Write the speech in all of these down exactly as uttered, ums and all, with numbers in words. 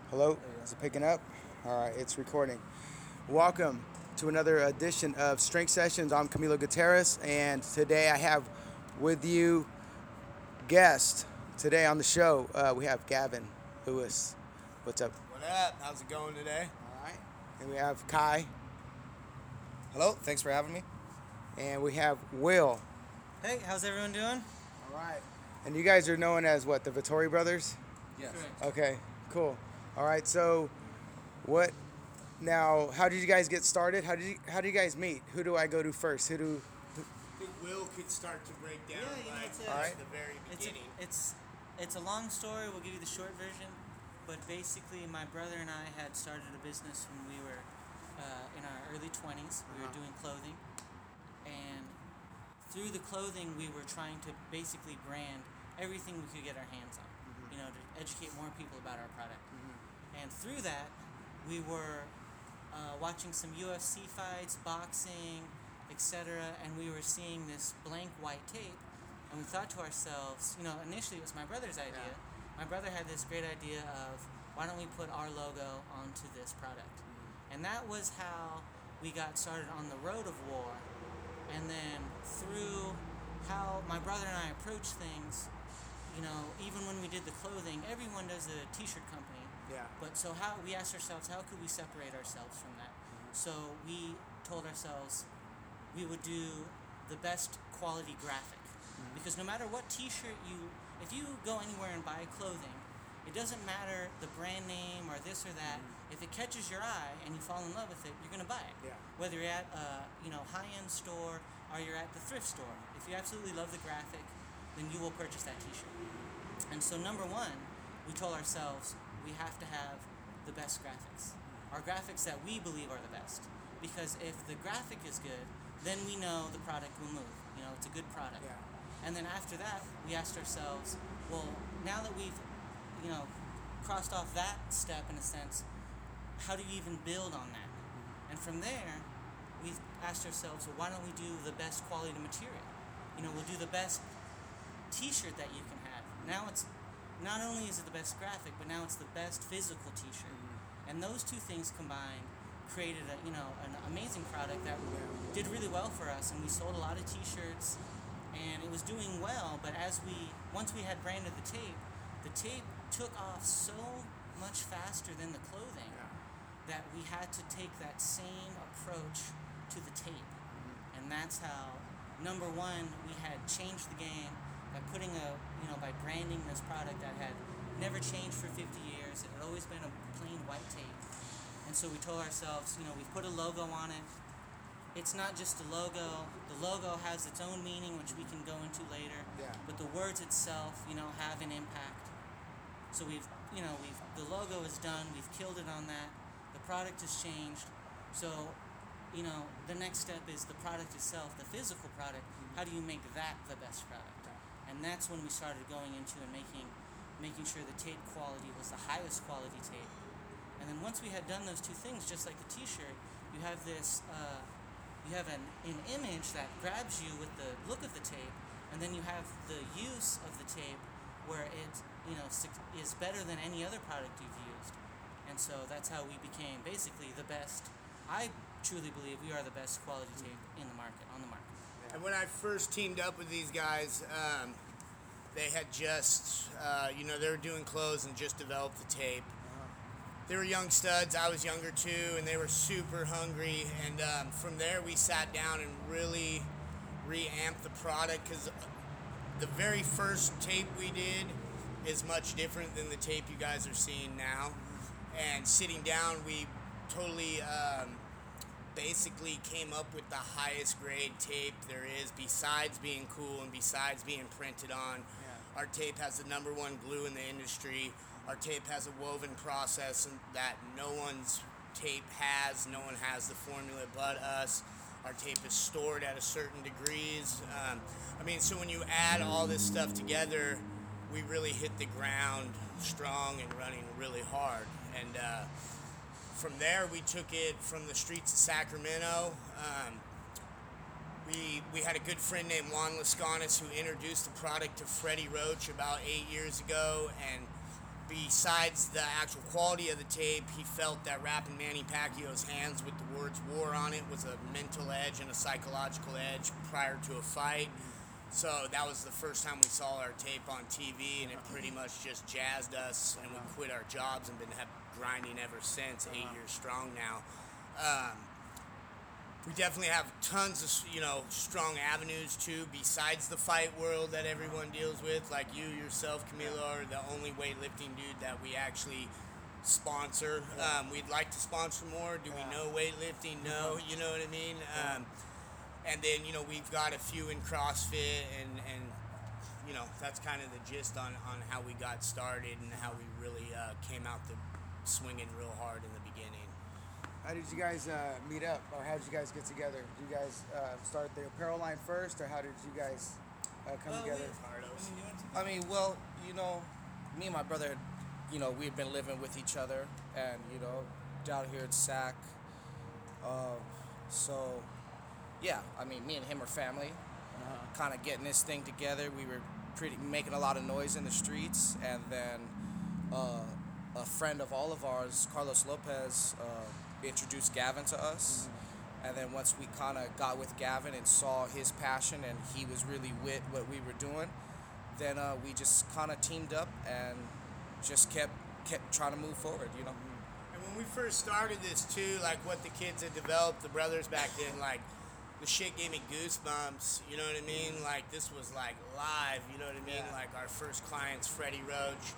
Hello? Is it picking up? All right, it's recording. Welcome to another edition of Strength Sessions. I'm Camilo Gutierrez, and today I have with you guest. Today on the show, uh, we have Gavin Lewis. What's up? What up? How's it going today? All right. And we have Kai, Hello, thanks for having me. and we have Will. Hey, how's everyone doing? All right. And you guys are known as what, the Vittori brothers? Yes. Correct. Okay, cool. All right, so what now, how did you guys get started? How did you how do you guys meet? Who do I go to first? Who do I think Will could start to break down Yeah, you know, like it's a- just Alright. the very It's a, beginning. it's it's a long story. We'll give you the short version, but basically, my brother and I had started a business when we were uh, in our early twenties. We were Uh-huh. doing clothing, and through the clothing, we were trying to basically brand everything we could get our hands on. You know, to educate more people about our product. And through that, we were uh, watching some U F C fights, boxing, et cetera, and we were seeing this blank white tape, and we thought to ourselves, you know, initially it was my brother's idea. My brother had this great idea of why don't we put our logo onto this product, and that was how we got started on the road of war. And then through how my brother and I approach things, you know, even when we did the clothing, everyone does a t-shirt company. Yeah. But so how we asked ourselves, how could we separate ourselves from that? So we told ourselves we would do the best quality graphic. Because no matter what t-shirt you, if you go anywhere and buy clothing, it doesn't matter the brand name or this or that. If it catches your eye and you fall in love with it, you're gonna buy it. Yeah. Whether you're at a you know high-end store or you're at the thrift store, if you absolutely love the graphic, then you will purchase that t-shirt. And so number one, we told ourselves we have to have the best graphics. Our graphics that we believe are the best. Because if the graphic is good, then we know the product will move. You know, it's a good product. Yeah. And then after that, we asked ourselves, well, now that we've, you know, crossed off that step in a sense, how do you even build on that? And from there, we asked ourselves, well, why don't we do the best quality material? You know, we'll do the best t-shirt that you can have. Now it's, not only is it the best graphic, but now it's the best physical t-shirt. And those two things combined created a, you know, an amazing product that did really well for us, and we sold a lot of t-shirts, and it was doing well. But as we, once we had branded the tape, the tape took off so much faster than the clothing that we had to take that same approach to the tape. And that's how, number one, we had changed the game by putting a, you know, by branding this product that had never changed for fifty years. It had always been a plain white tape. And so we told ourselves, you know, we've put a logo on it. It's not just a logo. The logo has its own meaning, which we can go into later. Yeah. But the words itself, you know, have an impact. So we've, you know, we've, the logo is done. We've killed it on that. The product has changed. So, you know, the next step is the product itself, the physical product. How do you make that the best product? And that's when we started going into and making making sure the tape quality was the highest quality tape. And then once we had done those two things, just like the t-shirt, you have this, uh, you have an, an image that grabs you with the look of the tape, and then you have the use of the tape where it, you know, is better than any other product you've used. And so that's how we became basically the best. I truly believe we are the best quality tape in the market, on the market. And when I first teamed up with these guys, um, they had just, uh, you know, they were doing clothes and just developed the tape. They were young studs. I was younger too, and they were super hungry. And um, from there, we sat down and really reamped the product, because the very first tape we did is much different than the tape you guys are seeing now. And sitting down, we totally um, basically came up with the highest grade tape there is, besides being cool and besides being printed on. Yeah. Our tape has the number one glue in the industry. Our tape has a woven process that no one's tape has. No one has the formula but us. Our tape is stored at a certain degrees. Um, I mean, so when you add all this stuff together, we really hit the ground strong and running really hard. And uh, from there, we took it from the streets of Sacramento. Um, we we had a good friend named Juan Lascanis who introduced the product to Freddie Roach about eight years ago, and besides the actual quality of the tape, he felt that rapping Manny Pacquiao's hands with the words war on it was a mental edge and a psychological edge prior to a fight. So that was the first time we saw our tape on T V, and it pretty much just jazzed us, and we quit our jobs and been have, grinding ever since, eight years strong now. Um, we definitely have tons of, you know, strong avenues too, besides the fight world that everyone deals with. Like you yourself, Camilo, are the only weightlifting dude that we actually sponsor. Um, we'd like to sponsor more. Do we know weightlifting? No. You know what I mean? Um, and then, you know, we've got a few in CrossFit, and, and you know, that's kind of the gist on, on how we got started and how we really uh, came out the swinging real hard in the beginning. How did you guys uh, meet up, or how did you guys get together? Did you guys uh, start the apparel line first, or how did you guys uh, come Well, together? we- I mean, well, you know, me and my brother, you know, we had been living with each other, and you know, down here at S A C. Uh, so, yeah, I mean, me and him are family. Uh-huh. Kind of getting this thing together. We were pretty making a lot of noise in the streets, and then uh, a friend of all of ours, Carlos Lopez, uh, introduced Gavin to us. Mm-hmm. And then once we kind of got with Gavin and saw his passion, and he was really with what we were doing, then uh, we just kind of teamed up and just kept kept trying to move forward, you know. And when we first started this too, like what the kids had developed, the brothers back then, like the shit gave me goosebumps, you know what I mean? Like this was like live, you know what I mean? Yeah. Like our first clients, Freddie Roach.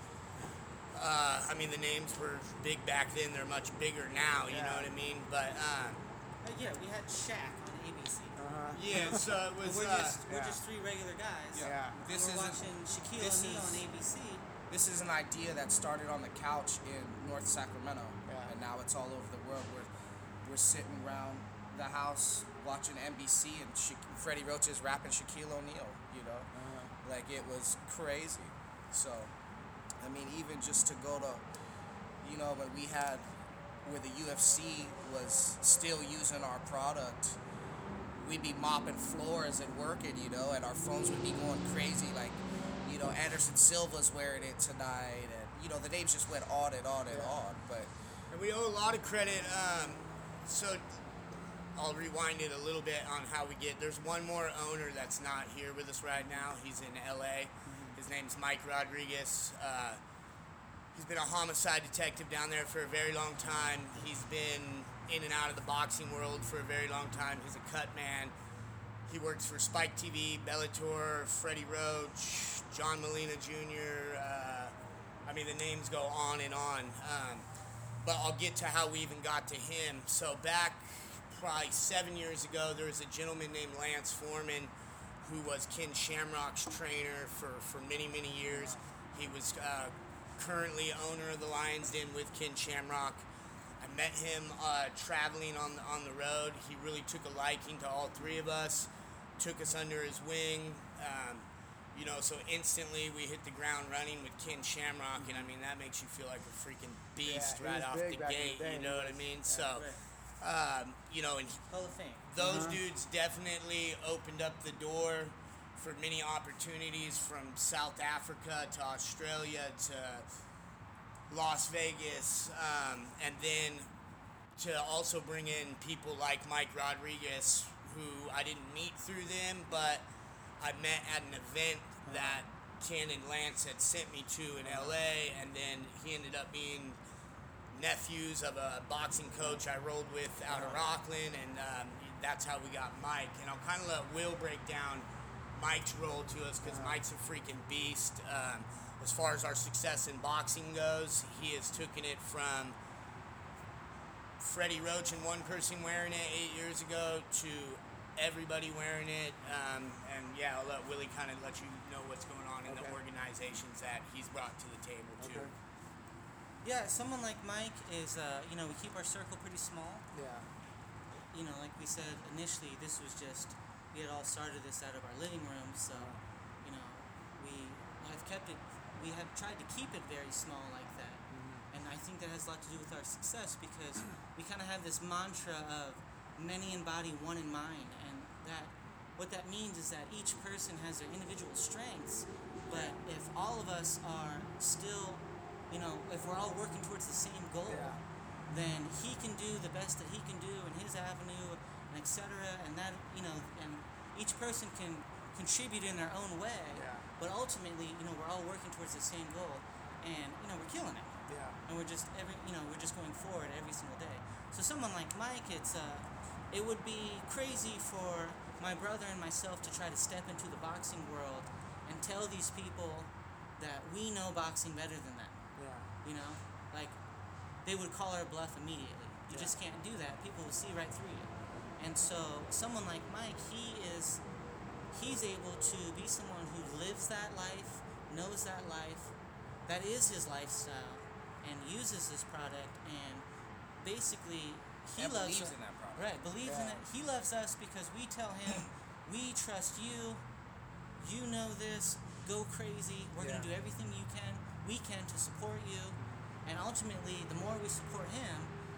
Uh, I mean, the names were big back then. They're much bigger now, you Yeah. know what I mean? But um, Uh, yeah, we had Shaq on A B C. Uh-huh. yeah, so it was. we're Uh, just we're yeah. just three regular guys. Yeah. This we're is watching Shaquille this O'Neal is- on A B C. This is an idea that started on the couch in North Sacramento, Yeah. and now it's all over the world. We're we're sitting around the house watching N B C, and Sha- Freddie Roach is rapping Shaquille O'Neal. You know, Uh-huh. like it was crazy. So, I mean, even just to go to, you know, when we had, where the U F C was still using our product, we'd be mopping floors and working, you know, and our phones would be going crazy. Like, you know, Anderson Silva's wearing it tonight, and you know, the names just went on and on and Yeah. on. But And we owe a lot of credit. Um, so I'll rewind it a little bit on how we get. There's one more owner that's not here with us right now. He's in L A. His name's Mike Rodriguez. Uh, he's been a homicide detective down there for a very long time. He's been in and out of the boxing world for a very long time. He's a cut man. He works for Spike T V, Bellator, Freddie Roach, John Molina Junior Uh, I mean, the names go on and on. Um, but I'll get to how we even got to him. So back probably seven years ago, there was a gentleman named Lance Foreman who was Ken Shamrock's trainer for, for many, many years. He was uh, currently owner of the Lion's Den with Ken Shamrock. I met him uh, traveling on the, on the road. He really took a liking to all three of us, took us under his wing. Um, you know, so instantly we hit the ground running with Ken Shamrock, and I mean, that makes you feel like a freaking beast Yeah, he right was off big the back in the gate, day. you He know what I was- mean? yeah, So, right. um, you know, and Hall of Fame. those Uh-huh. dudes definitely opened up the door for many opportunities from South Africa to Australia to Las Vegas, um, and then to also bring in people like Mike Rodriguez, who I didn't meet through them, but I met at an event that Ken and Lance had sent me to in L A, and then he ended up being nephews of a boxing coach I rolled with out of Rockland, and um, that's how we got Mike. And I'll kind of let Will break down Mike's role to us, because Mike's a freaking beast. Um, as far as our success in boxing goes, he has taken it from Freddie Roach and one person wearing it eight years ago to everybody wearing it. Um, and yeah, I'll let Willie kind of let you know what's going on in Okay. the organizations that he's brought to the table too. Okay. Yeah, someone like Mike is, uh, you know, we keep our circle pretty small. Yeah. You know, like we said initially, this was just, we had all started this out of our living room, so, you know, we have kept it, we have tried to keep it very small like that. And I think that has a lot to do with our success, because we kind of have this mantra of many in body, one in mind, and that, what that means is that each person has their individual strengths, but if all of us are still you know, if we're all working towards the same goal, Yeah. then he can do the best that he can do in his avenue, and et cetera. And that, you know, and each person can contribute in their own way. Yeah. But ultimately, you know, we're all working towards the same goal, and you know, we're killing it. Yeah. And we're just every, you know, we're just going forward every single day. So someone like Mike, it's uh, it would be crazy for my brother and myself to try to step into the boxing world and tell these people that we know boxing better than them. Yeah. You know, like they would call our bluff immediately. You Yeah. just can't do that. People will see right through you. And so someone like Mike, he is, he's able to be someone who lives that life, knows that life, that is his lifestyle, and uses this product, and basically he And loves believes it. in that product. Right, believes in Yeah. it. He loves us because we tell him, we trust you. You know this. Go crazy. We're Yeah. gonna do everything you can, we can to support you, and ultimately, the more we support him,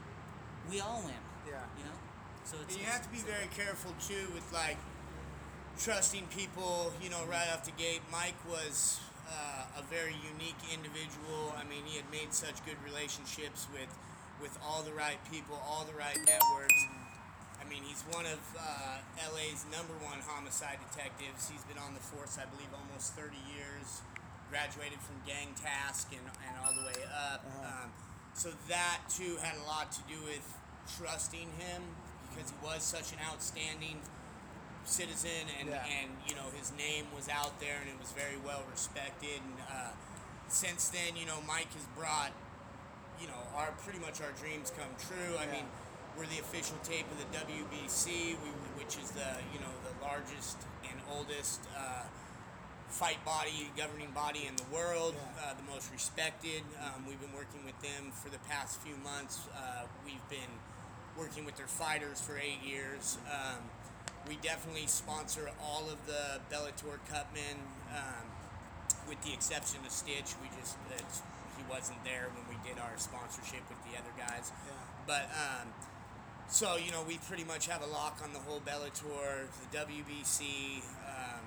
we all win. Yeah. You know. So it's. And you it's- have to be it's- very careful too with like trusting people, you know, right off the gate. Mike was uh, a very unique individual. I mean, he had made such good relationships with with all the right people, all the right networks. I mean, he's one of uh, L A's number one homicide detectives. He's been on the force, I believe, almost thirty years. Graduated from Gang Task and, and all the way up. Uh-huh. Um, so that too had a lot to do with trusting him because he was such an outstanding citizen, and, Yeah. and you know, his name was out there and it was very well respected. And uh, since then, you know, Mike has brought, you know, our pretty much our dreams come true. I Yeah. mean, we're the official tape of the W B C, we, which is the, you know, the largest and oldest uh, fight body, governing body in the world, Yeah. uh, the most respected. Um, we've been working with them for the past few months. Uh, we've been working with their fighters for eight years. Um, we definitely sponsor all of the Bellator Cupmen, um, with the exception of Stitch. We just, it's, he wasn't there when we did our sponsorship with the other guys. Yeah. But, um, so, you know, we pretty much have a lock on the whole Bellator, the W B C, um,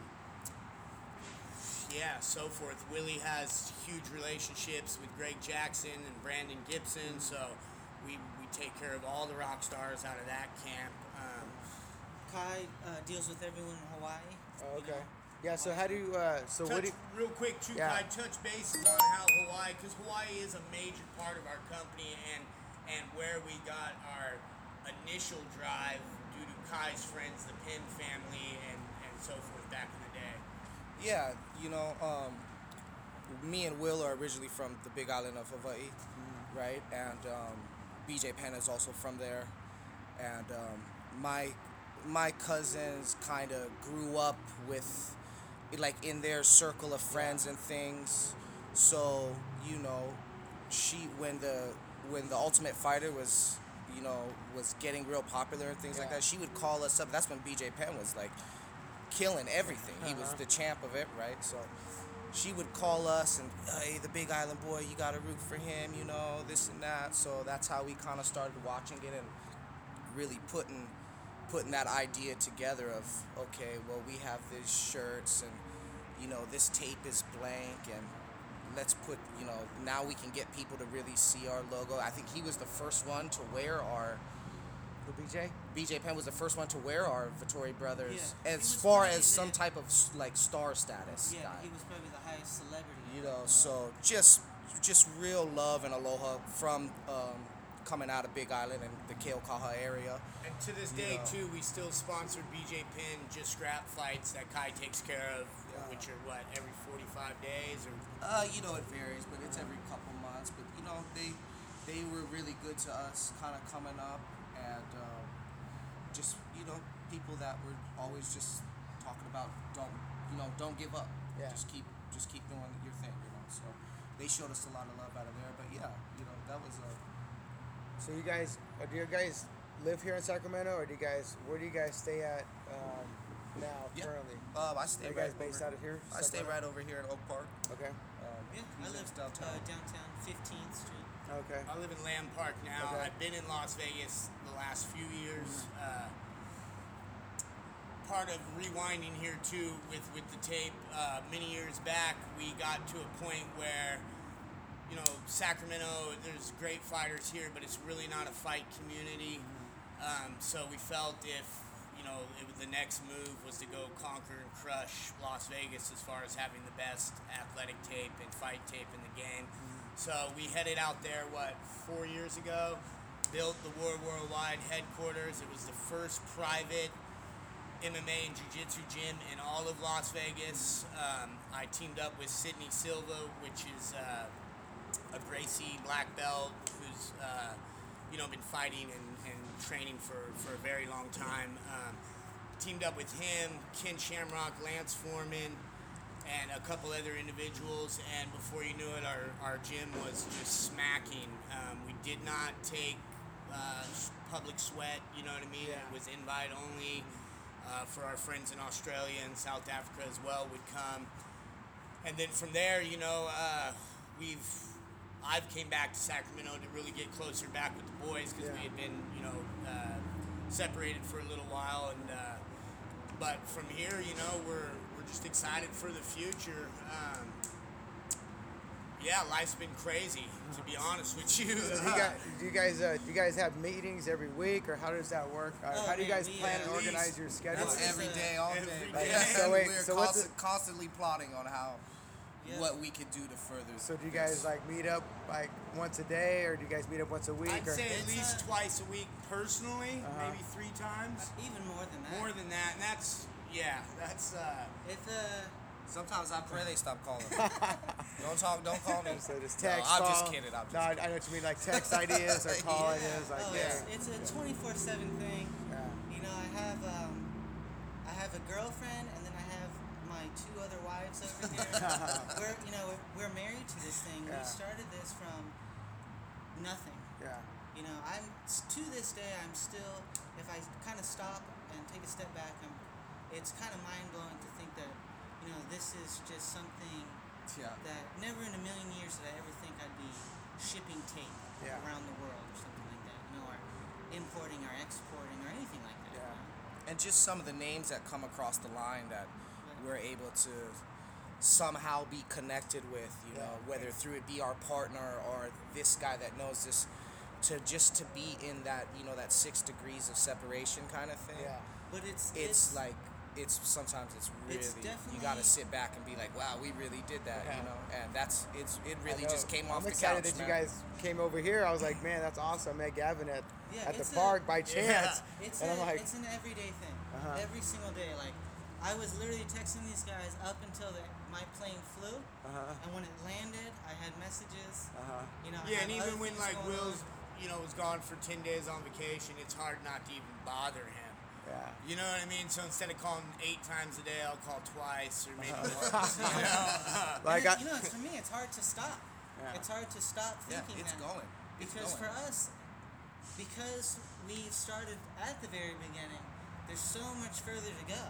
yeah, so forth. Willie has huge relationships with Greg Jackson and Brandon Gibson, so we, we take care of all the rock stars out of that camp. Um, Kai uh, deals with everyone in Hawaii. Oh, you okay. know. Yeah. So how do you? Uh, so what do? touch, You, real quick, too, Yeah. Kai, touch bases on how Hawaii, because Hawaii is a major part of our company and and where we got our initial drive due to Kai's friends, the Penn family, and, and so forth back in the day. Yeah, you know, um, me and Will are originally from the Big Island of Hawaii, Mm-hmm. right? And um, B J Penn is also from there. And um, my my cousins kind of grew up with, like, in their circle of friends and things. So, you know, she when the when the Ultimate Fighter was, you know, was getting real popular and things like Yeah. that, she would call us up. That's when B J Penn was like killing everything. He was Uh-huh. the champ of it, right? So she would call us and, hey, the Big Island boy, you got to root for him, you know, this and that. So that's how we kind of started watching it and really putting putting that idea together of, okay, well, we have these shirts and, you know, this tape is blank and let's put, you know, now we can get people to really see our logo. I think he was the first one to wear our, the B J? B J Penn was the first one to wear our Vittori Brothers Yeah, he as was far probably as some the- type of, like, star status Yeah, guy. he was probably the highest celebrity. You know, so just just real love and aloha from um, coming out of Big Island and the Keaukaha area. And to this You day, know. too, we still sponsor B J Penn just scrap fights that Kai takes care of, Yeah. which are what, every forty-five days or Uh, you know, it varies, but it's every couple months. But you know, they they were really good to us, kind of coming up, and um, just you know, people that were always just talking about don't you know don't give up. Yeah. Just keep just keep doing your thing. You know, so they showed us a lot of love out of there. But yeah, you know, that was a. So you guys, uh, do you guys live here in Sacramento, or do you guys? Where do you guys stay at um, now Yeah. currently? Um, I Are stay you right guys based over, out of here? I stay Sacramento? right over here in Oak Park. Okay. Um, Yeah, he I lives live downtown. Uh, downtown, fifteenth Street. Okay. I live in Lamb Park now. Okay. I've been in Las Vegas the last few years. Uh, part of rewinding here too with with the tape. Uh, many years back, we got to a point where you know, Sacramento, there's great fighters here, but it's really not a fight community. Um, so we felt if, you know, it, the next move was to go conquer and crush Las Vegas as far as having the best athletic tape and fight tape in the game. So we headed out there, what, four years ago, built the War Worldwide headquarters. It was the first private M M A and Jiu-Jitsu gym in all of Las Vegas. Um, I teamed up with Sidney Silva, which is uh, a Gracie black belt who's, uh, you know, been fighting and, and training for, for a very long time. Um, teamed up with him, Ken Shamrock, Lance Foreman, and a couple other individuals, and before you knew it, our, our gym was just smacking. Um, we did not take uh, public sweat, you know what I mean? Yeah. It was invite only. Uh, for our friends in Australia and South Africa as well would come. And then from there, you know, uh, we've, I've came back to Sacramento to really get closer back with the boys because Yeah. we had been, you know, uh, separated for a little while. And uh, but from here, you know, we're we're just excited for the future. Um, yeah, life's been crazy, to be honest with you. So do you guys, do you guys, uh, do you guys have meetings every week, or how does that work? Uh, Oh, how do you man, guys we, plan uh, and at organize least- your schedule? That's That's every a- day, all day. every day. Yeah, So wait, we're so what's const- constantly plotting on how Yeah. what we could do to further. So do you guys like meet up like once a day, or do you guys meet up once a week? I'd or? say at It's least a- twice a week personally, Uh-huh. maybe three times. Even more than that. More than that, and that's yeah, that's uh, It's uh, Sometimes I pray they stop calling. Don't talk. Don't call me. So just No, text, I'm call. just kidding. I'm just no, I kidding. I know what you mean, like text ideas or call Yeah. ideas, like oh, yeah. it's, it's a twenty-four seven thing. yeah. You know, I have um, I have a girlfriend, and then I have my two other wives over here. we're you know we're married to this thing. Yeah. We started this from nothing. Yeah. You know, I'm to this day I'm still, if I kind of stop and take a step back, I'm, it's kind of mind blowing to think that, you know, this is just something Yeah. that never in a million years did I ever think I'd be shipping tape Yeah. around the world or something like that, you know, or importing or exporting or anything like that. Yeah. You know? And just some of the names that come across the line that we're able to somehow be connected with, you know, Yeah. whether through it be our partner or this guy that knows this, to just to be in that, you know, that six degrees of separation kind of thing. Yeah. But it's It's like, it's sometimes it's really, It's you got to definitely- sit back and be like, wow, we really did that, Yeah. you know, and that's, it's, it I really know. just came I'm off the excited couch, that man. you guys came over here. I was like, man, that's awesome. I met Gavin at, Yeah, at the it's a- park by chance. It's and a, I'm like, it's an everyday thing. Uh-huh. Every single day. Like, I was literally texting these guys up until the, my plane flew, uh-huh, and when it landed, I had messages. uh-huh. You know, I yeah, had and other even when things like going Will's, on. you know, was gone for ten days on vacation, it's hard not to even bother him. Yeah. You know what I mean? So instead of calling eight times a day, I'll call twice or maybe Uh-huh. once. You know? Like, And I, it- you know, it's, for me, it's hard to stop. Yeah. It's hard to stop Yeah, thinking it's that. going. It's Because going. for us, because we started at the very beginning, there's so much further to go.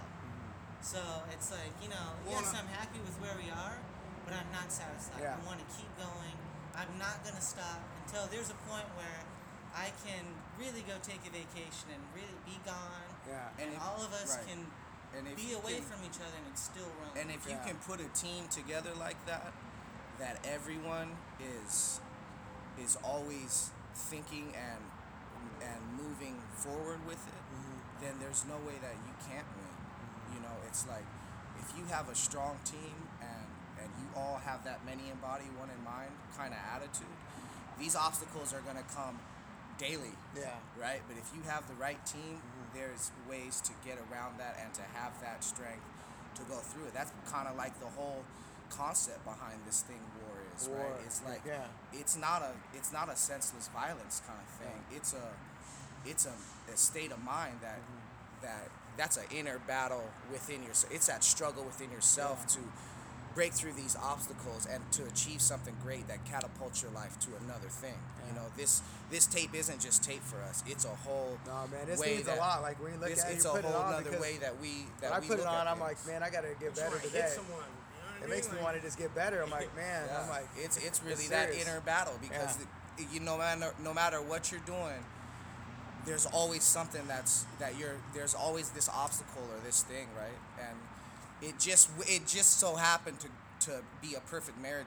So it's like, you know, Well, yes, no- I'm happy with where we are, but I'm not satisfied. Yeah. I want to keep going. I'm not going to stop until there's a point where I can really go take a vacation and really be gone. yeah. And, And if- all of us right. can And if be you away can- from each other and it's still run. And if you Yeah. can put a team together like that, that everyone is is always thinking and and moving forward with it, then there's no way that you can't win. You know, it's like if you have a strong team and and you all have that many in body, one in mind kind of attitude, these obstacles are gonna come daily. Yeah. Right? But if you have the right team, there's ways to get around that and to have that strength to go through it. That's kind of like the whole concept behind this thing, war is, War, right? It's like yeah. it's not a it's not a senseless violence kind of thing. It's a it's a, a state of mind that that that's an inner battle within yourself. It's that struggle within yourself to break through these obstacles and to achieve something great that catapults your life to another thing. You know, this this tape isn't just tape for us. It's a whole No, man, this way means that, a lot. Like when you look this, at it, it's you a put it whole on other because way that we that when I we put it look on, at I'm like, things. man, I gotta get Just better wanna today. hit someone. You know what I It mean? makes me Like- want to just get better. I'm like, man, Yeah. I'm like, it's it's really it's that serious. inner battle because Yeah. the, you no matter no matter what you're doing, there's always something that's that you're there's always this obstacle or this thing, right? And it just it just so happened to to be a perfect marriage with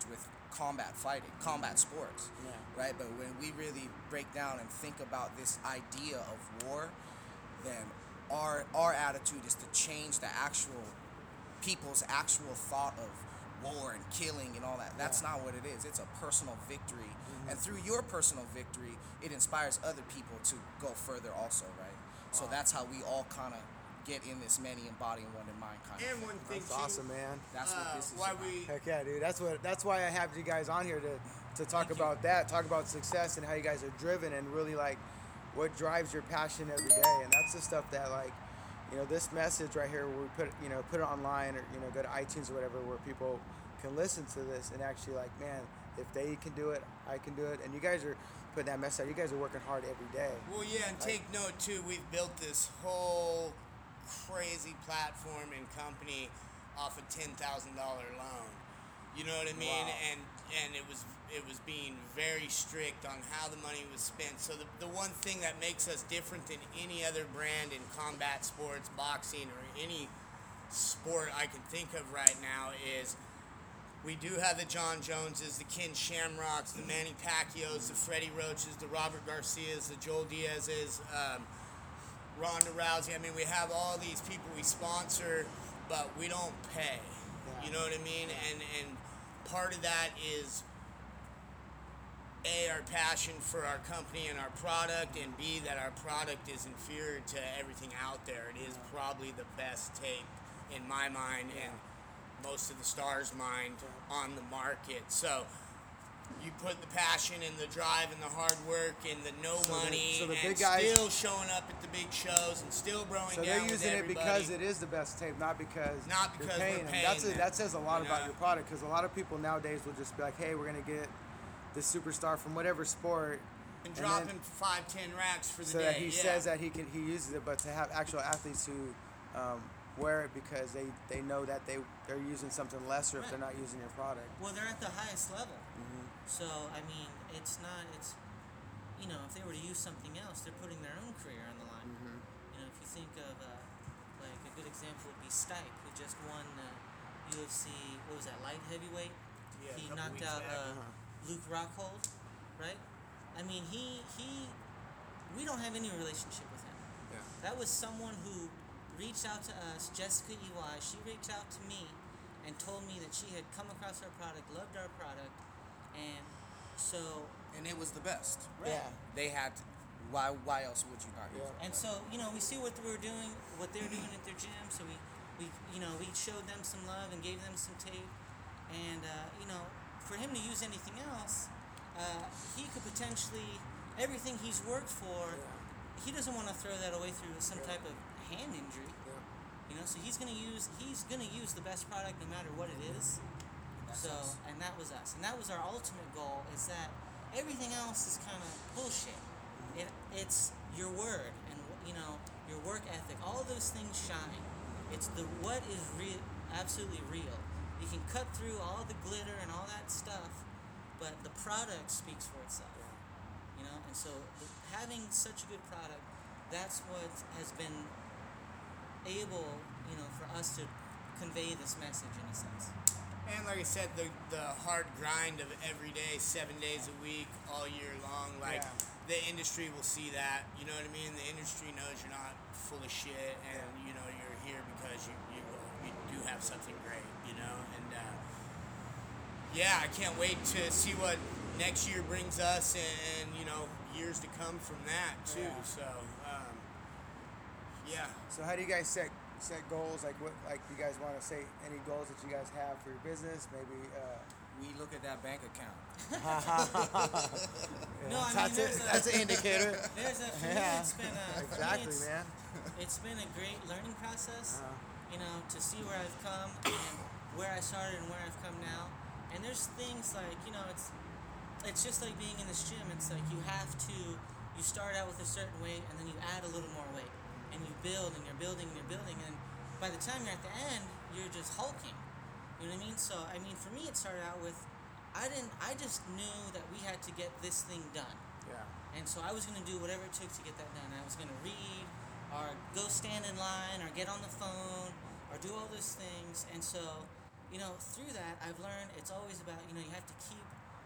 combat fighting, combat sports, Yeah. right? But when we really break down and think about this idea of war, then our our attitude is to change the actual people's actual thought of war and killing and all that. That's Yeah. not what it is. It's a personal victory, and through your personal victory, it inspires other people to go further also, right? So that's how we all kind of get in this many embody one in mind kind of And thing. one thing That's too, awesome, man. That's uh, what this is why about. we Heck yeah, dude. That's what. That's why I have you guys on here to to talk Thank you. about that, talk about success and how you guys are driven and really like what drives your passion every day. And that's the stuff that like, you know, this message right here, where we put you know put it online or you know go to iTunes or whatever, where people can listen to this and actually like, man, if they can do it, I can do it. And you guys are putting that message out. You guys are working hard every day. Well, yeah, and take note too. We've built this whole crazy platform and company off a ten thousand dollar loan. You know what I mean? Wow. And and it was it was being very strict on how the money was spent. So the the one thing that makes us different than any other brand in combat sports, boxing, or any sport I can think of right now is. We do have the John Joneses, the Ken Shamrocks, the Manny Pacquiaos, the Freddie Roaches, the Robert Garcias, the Joel Diaz's, um, Ronda Rousey. I mean, we have all these people we sponsor, but we don't pay. Yeah. You know what I mean? And and part of that is A, our passion for our company and our product, and B, that our product is inferior to everything out there. It is probably the best tape in my mind and most of the stars' mind on the market. So you put the passion and the drive and the hard work and the no So the- money so the and big guys- still showing up at the big shows and still growing So down they're with using it everybody. because it is the best tape, not because Not you're because we're paying them. paying That's a, them, that says a lot you about know? your product, because a lot of people nowadays will just be like, hey, we're gonna get this superstar from whatever sport, and and dropping then- five, ten racks for the so day. that he yeah. says that he can he uses it, but to have actual athletes who um, wear it because they, they know that they they're using something lesser if Right. they're not using your product. Well, they're at the highest level. Mm-hmm. So, I mean, it's not, it's, you know, if they were to use something else, they're putting their own career on the line. Mm-hmm. You know, if you think of, uh, like, a good example would be Stipe, who just won uh, U F C, what was that, light heavyweight? Yeah, a he couple knocked weeks out back. uh, Uh-huh. Luke Rockhold, right? I mean, he, he, we don't have any relationship with him. Yeah. That was someone who reached out to us, Jessica E Y. She reached out to me and told me that she had come across our product, loved our product, and so, And it was the best. right. Yeah. They had to, why why else would you not use Yeah. it? And so, you know, we see what we were doing, what they were doing at their gym, so we, we you know, we showed them some love and gave them some tape, and, uh, you know, for him to use anything else, uh, he could potentially, everything he's worked for, he doesn't want to throw that away through some type of hand injury. You know, so he's gonna use he's gonna use the best product no matter what it is. That's So, us. and that was us, and that was our ultimate goal. Is that everything else is kind of bullshit. It it's your word and you know your work ethic. All those things shine. It's the what is real, absolutely real. You can cut through all the glitter and all that stuff, but the product speaks for itself. You know, and so the, having such a good product, that's what has been able, you know, for us to convey this message in a sense. And like I said, the the hard grind of every day, seven days a week, all year long. Like Yeah. the industry will see that. You know what I mean? The industry knows you're not full of shit, and you know you're here because you you, you do have something great. You know, and uh, yeah, I can't wait to see what next year brings us, and, and you know years to come from that too. Yeah. So um, yeah. So how do you guys set set goals? Like what like do you guys want to say any goals that you guys have for your business? Maybe uh, We look at that bank account. yeah, No, I mean, that's, there's a, a- that's an indicator. There's a, for me, Yeah. it's been a, for me, Exactly, it's, man. it's been a great learning process, Uh-huh. you know, to see where I've come and where I started and where I've come now. And there's things like, you know, it's it's just like being in this gym. It's like you have to, you start out with a certain weight and then you add a little more weight. And you build and you're building and you're building. And by the time you're at the end, you're just hulking. You know what I mean? So, I mean, for me, it started out with, I didn't, I just knew that we had to get this thing done. Yeah. And so I was going to do whatever it took to get that done. I was going to read or go stand in line or get on the phone or do all those things. And so you know, through that, I've learned it's always about, you know, you have to keep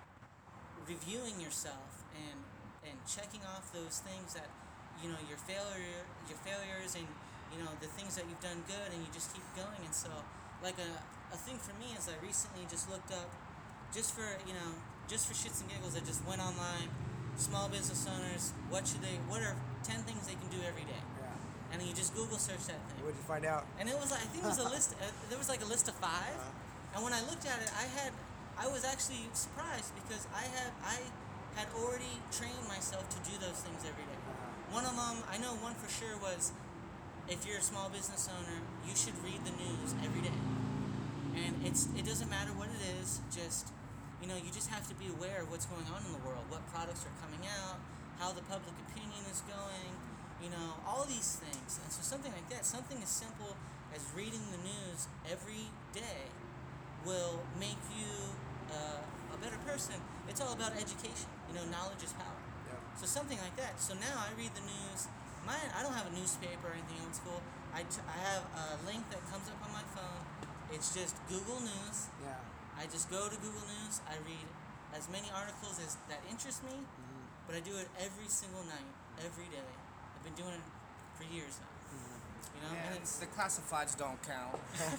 reviewing yourself and and checking off those things that, you know, your failure, your failures, and you know the things that you've done good, and you just keep going. And so, like a a thing for me is I recently just looked up, just for you know, just for shits and giggles, I just went online, small business owners, what should they, what are ten things they can do every day, Yeah. and then you just Google search that thing. What'd you find out? And it was like, I think it was a list. Uh, there was like a list of five, Uh-huh. and when I looked at it, I had, I was actually surprised because I had, I had already trained myself to do those things every day. Uh-huh. One of them, I know one for sure was, if you're a small business owner, you should read the news every day. And it's, it doesn't matter what it is. Just, you know, you just have to be aware of what's going on in the world, what products are coming out, how the public opinion is going. You know, all these things. And so something like that, something as simple as reading the news every day will make you uh, a better person. It's all about education. You know, knowledge is power. Yeah. So something like that. So now I read the news. Mine, I don't have a newspaper or anything old school. I, t- I have a link that comes up on my phone. It's just Google News. Yeah. I just go to Google News. I read as many articles as that interest me, Mm-hmm. but I do it every single night, every day. I've been doing it for years now. You know, Yeah, and it's the classifieds don't count.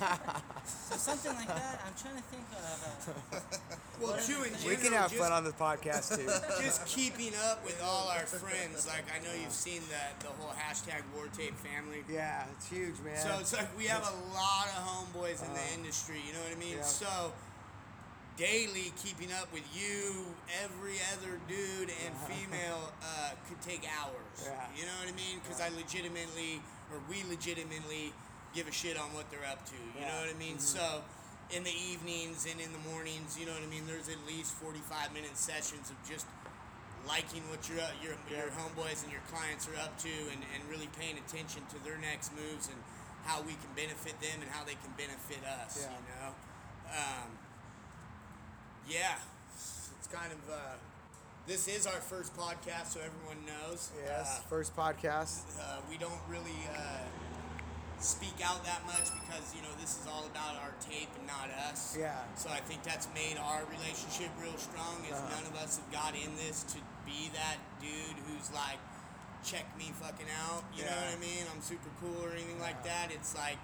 so something like that. I'm trying to think of. Uh, Well, What too, are in the general, We can have just, fun on the podcast too. just keeping up with all our friends. Like, I know you've seen the, the whole hashtag War Tape family. Yeah, it's huge, man. So it's like we have a lot of homeboys in the Uh, industry, you know what I mean? yeah. So daily keeping up with you, every other dude and female uh, could take hours. Yeah. You know what I mean? Because I legitimately, or we legitimately, give a shit on what they're up to. You Yeah. know what I mean? Mhm. So in the evenings and in the mornings, you know what I mean? There's at least forty-five minute sessions of just liking what your your your Yeah. homeboys and your clients are up to, and, and really paying attention to their next moves and how we can benefit them and how they can benefit us. Yeah. You know, um, yeah, it's kind of. Uh, this is our first podcast, so everyone knows. Yes, Uh, first podcast. uh, we don't really uh, speak out that much because you know this is all about our tape and not us. Yeah. So I think that's made our relationship real strong. Is Uh-huh. none of us have got in this to be that dude who's like, check me fucking out. You know Yeah. what I mean? I'm super cool or anything like Yeah. that. It's like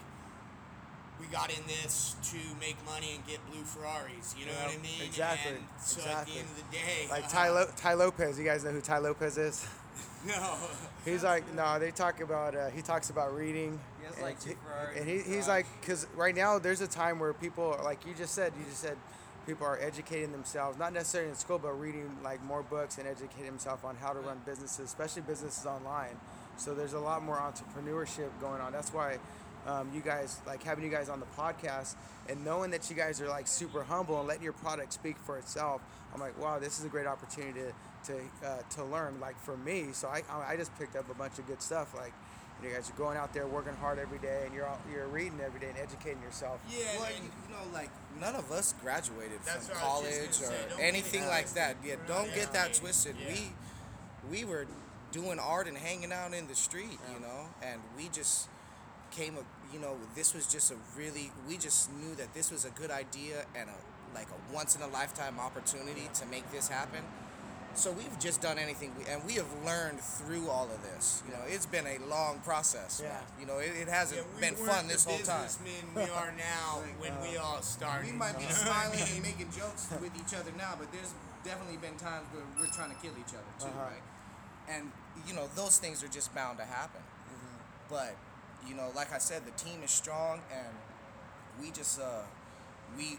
we got in this to make money and get blue Ferraris. You know Yeah, what I mean? exactly, And so at exactly. the end of the day, Like uh, Ty, Lo- Ty Lopez. You guys know who Ty Lopez is? No. He's like, no, they talk about, uh, he talks about reading. He has, and like, two he- Ferraris And in he, his he's garage. like, because right now there's a time where people, are, like you just said, you just said, people are educating themselves, not necessarily in school, but reading like more books and educating themselves on how to run businesses, especially businesses online. So there's a lot more entrepreneurship going on. That's why um, you guys, like having you guys on the podcast and knowing that you guys are like super humble and letting your product speak for itself. I'm like, wow, this is a great opportunity to to, uh, to learn. Like for me, so I I just picked up a bunch of good stuff. Like you guys are going out there working hard every day, and you're all, you're reading every day and educating yourself. Yeah. Well, and- you know, like none of us graduated That's from what I was just college gonna say. or Don't get anything it like twisted. that. Yeah, don't Yeah. get that twisted. Yeah. We we were doing art and hanging out in the street, you know, and we just came up. You know, this was just a really. We just knew that this was a good idea and a like a once in a lifetime opportunity to make this happen. So we've just done anything, we, and we have learned through all of this. You know, it's been a long process. Yeah. man. You know, it, it hasn't Yeah, we been weren't fun this the whole time. businessmen we are now when we all started. We might be you know what I smiling mean? and making jokes with each other now, but there's definitely been times where we're trying to kill each other too, Uh-huh. right? And you know those things are just bound to happen. But you know, like I said, the team is strong, and we just uh, we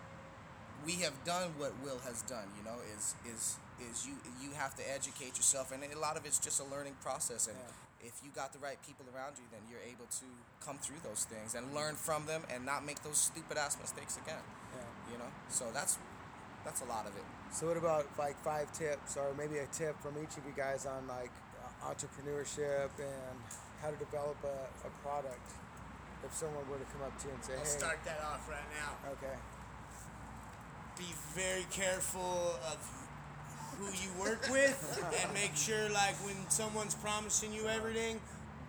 we have done what Will has done. You know, is is is you you have to educate yourself, and a lot of it's just a learning process. And if you got the right people around you, then you're able to come through those things and learn from them, and not make those stupid ass mistakes again. Yeah. You know, so that's that's a lot of it. So what about like five tips or maybe a tip from each of you guys on like uh, entrepreneurship and how to develop a, a product if someone were to come up to you and say, I'll hey, start that off right now. okay, Be very careful of who you work with and make sure like when someone's promising you everything,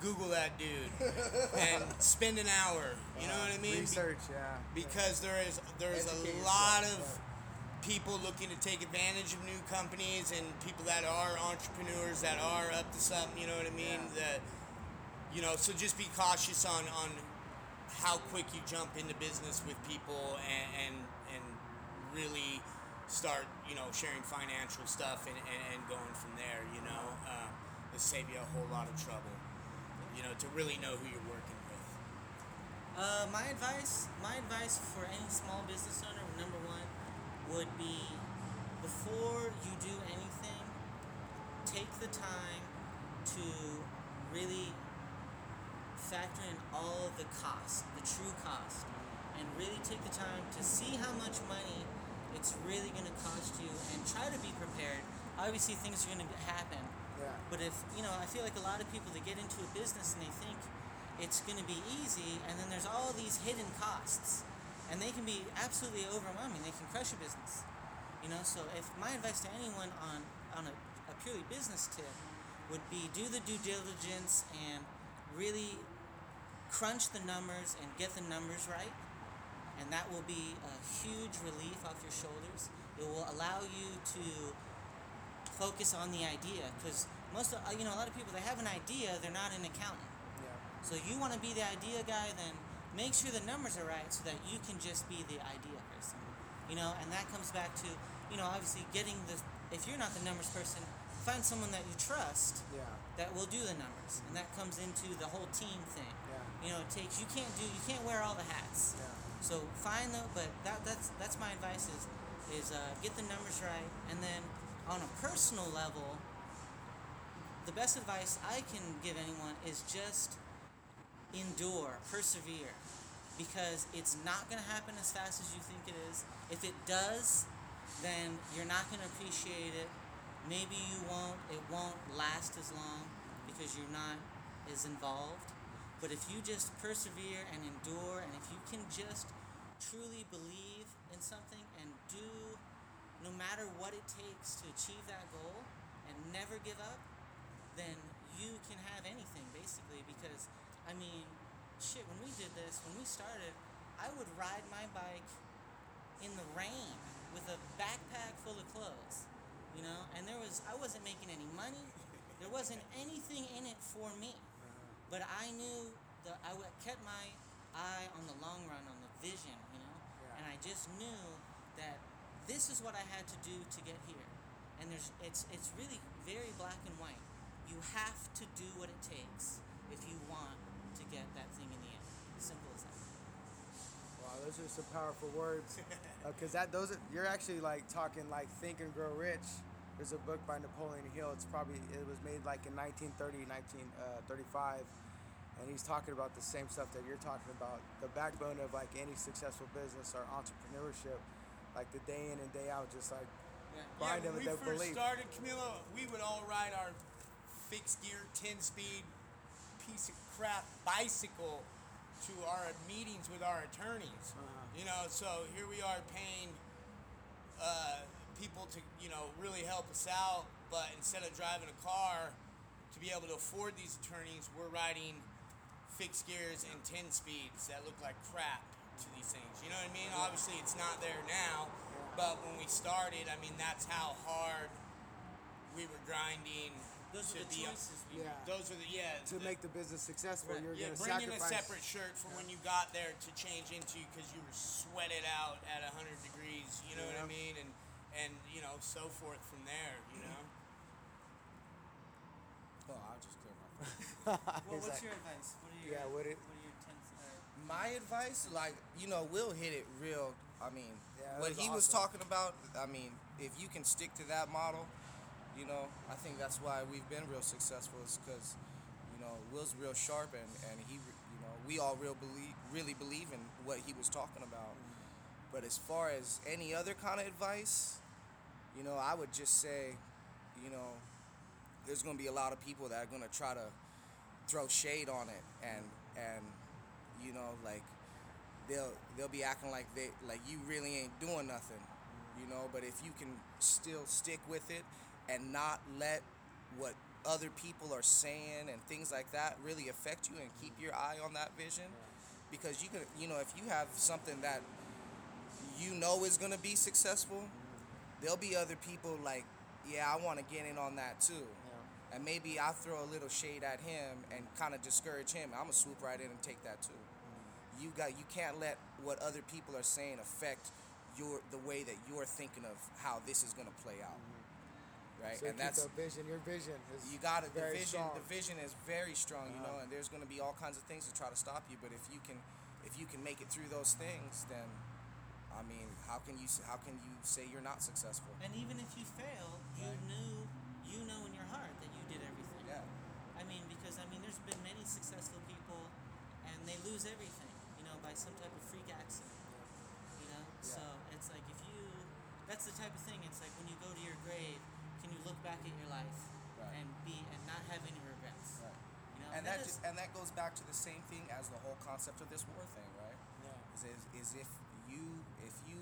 Google that dude and spend an hour. You know what I mean? Be- Research, yeah. because there is there's Educate a lot yourself, of people looking to take advantage of new companies and people that are entrepreneurs that are up to something. You know what I mean? Yeah. That you know, so just be cautious on on how quick you jump into business with people and and, and really start, you know, sharing financial stuff and, and, and going from there, you know. Uh, it'll save you a whole lot of trouble, you know, to really know who you're working with. Uh, my advice, my advice for any small business owner, number one, would be before you do anything, take the time to really factor in all of the cost, the true cost, and really take the time to see how much money it's really going to cost you and try to be prepared. Obviously, things are going to happen. Yeah. But if, you know, I feel like a lot of people, they get into a business and they think it's going to be easy, and then there's all these hidden costs. And they can be absolutely overwhelming. They can crush a business. You know, so if my advice to anyone on, on a, a purely business tip would be do the due diligence and really crunch the numbers and get the numbers right. And that will be a huge relief off your shoulders. It will allow you to focus on the idea, because most of, you know, a lot of people, they have an idea, they're not an accountant. Yeah. So you want to be the idea guy, then make sure the numbers are right so that you can just be the idea person. You know, and that comes back to, you know, obviously getting the, if you're not the numbers person, find someone that you trust Yeah. that will do the numbers. And that comes into the whole team thing. Yeah. You know, it takes, you can't do, you can't wear all the hats. Yeah. So find the, but that that's that's my advice is is uh, get the numbers right, and then on a personal level, the best advice I can give anyone is just endure, persevere, because it's not gonna happen as fast as you think it is. If it does, then you're not gonna appreciate it. Maybe you won't. It won't last as long because you're not as involved. But if you just persevere and endure, and if you can just truly believe in something and do no matter what it takes to achieve that goal and never give up, then you can have anything, basically. Because, I mean, shit, when we did this, when we started, I would ride my bike in the rain with a backpack full of clothes, you know? And there was, I wasn't making any money. There wasn't anything in it for me. But I knew that I w- kept my eye on the long run, on the vision, you know? Yeah. And I just knew that this is what I had to do to get here. And there's it's it's really very black and white. You have to do what it takes if you want to get that thing in the end. Simple as that. Wow, those are some powerful words. Because that those are, you're actually like talking like Think and Grow Rich. There's a book by Napoleon Hill. It's probably it was made like in nineteen thirty, nineteen thirty-five, and he's talking about the same stuff that you're talking about. The backbone of like any successful business or entrepreneurship, like the day in and day out, just like Yeah. bind yeah, them when with we their first belief. started, Camilo, we would all ride our fixed gear, ten speed piece of crap bicycle to our meetings with our attorneys. Uh-huh. You know, so here we are paying uh, people to, you know, really help us out, but instead of driving a car to be able to afford these attorneys, we're riding fixed gears and ten speeds that look like crap to these things. You know what I mean? Obviously, it's not there now, but when we started, I mean, that's how hard we were grinding. Those to are the be- choices we Yeah. made. Those are the yeah. To the- make the business successful, Right. you're yeah, going to bring in a sacrifice. separate shirt for when you got there to change into because you were sweated out at one hundred degrees. You know what I Yeah. mean? And and you know so forth from there. You know. Oh, I'll just clear my throat. Well, He's what's like, your advice? What are your Yeah, what it- what are your ten uh, My advice, like, you know, Will hit it real. I mean, Yeah, that what was he was awesome. talking about, I mean, if you can stick to that model, you know, I think that's why we've been real successful, is because, you know, Will's real sharp, and, and he, you know, we all real believe, really believe in what he was talking about. But as far as any other kind of advice, you know, I would just say, you know, there's going to be a lot of people that are going to try to throw shade on it, and and you know, like they'll they'll be acting like they like you really ain't doing nothing, you know. But if you can still stick with it and not let what other people are saying and things like that really affect you, and keep your eye on that vision. Because you can, you know, if you have something that you know is going to be successful, there'll be other people like, yeah, I want to get in on that too. Yeah. And maybe I'll throw a little shade at him and kind of discourage him. I'm going to swoop right in and take that too. You got, you can't let what other people are saying affect your the way that you're thinking of how this is going to play out. Right? So and keep that's the vision. Your vision is you got it. The very vision, strong. the vision is very strong, you Uh-huh. know, and there's going to be all kinds of things to try to stop you. But if you can, if you can make it through those things, then, I mean, how can you how can you say you're not successful? And even if you fail, you Right. knew, you know in your heart that you did everything. Yeah. I mean, because I mean, there's been many successful people, and they lose everything, you know, by some type of freak accident. You know, Yeah. so it's like if you, that's the type of thing. It's like when you go to your grave, can you look back at your life Right. and be and not have any regrets? Right. You know, And that is- just, and that goes back to the same thing as the whole concept of this war thing, right? Yeah. Is, is, is if you if you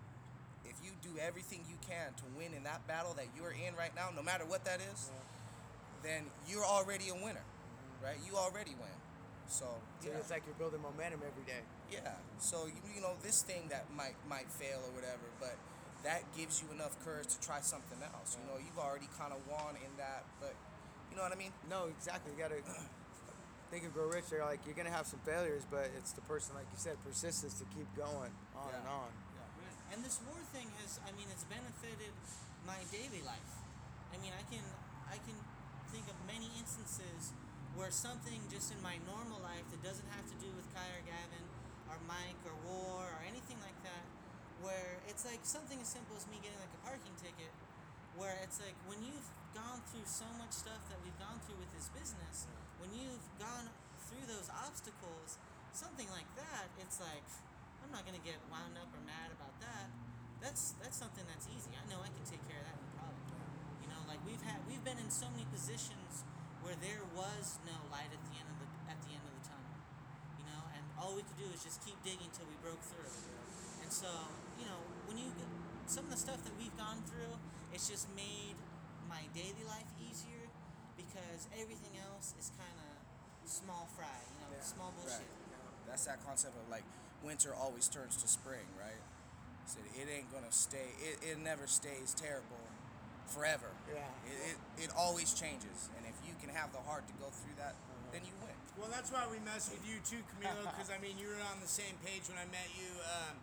if you do everything you can to win in that battle that you're in right now, no matter what that is, then you're already a winner, right? You already win. So, So yeah. it's like you're building momentum every day. Yeah. So you, you know this thing that might might fail or whatever, but that gives you enough courage to try something else. You know, you've already kind of won in that, but you know what I mean? No, exactly. You gotta think of Grow Rich. They're like you're gonna have some failures, but it's the person, like you said, persistence to keep going on Yeah. and on. And this war thing has, I mean, it's benefited my daily life. I mean, I can, I can think of many instances where something just in my normal life that doesn't have to do with Kai or Gavin or Mike or war or anything like that, where it's like something as simple as me getting like a parking ticket, where it's like when you've gone through so much stuff that we've gone through with this business, when you've gone through those obstacles, something like that, it's like, I'm not gonna get wound up or mad about that. That's that's something that's easy. I know I can take care of that, no problem. You know, like we've had we've been in so many positions where there was no light at the end of the at the end of the tunnel. You know, and all we could do is just keep digging till we broke through. And so, you know, when you get some of the stuff that we've gone through, it's just made my daily life easier because everything else is kind of small fry. You know, Yeah. small bullshit. Right. That's that concept of like winter always turns to spring, right? So it ain't gonna stay. It, it never stays terrible forever. Yeah. It, it it always changes, and if you can have the heart to go through that, then you win. Well, that's why we mess with you too, Camilo, because I mean, you were on the same page when I met you. Um,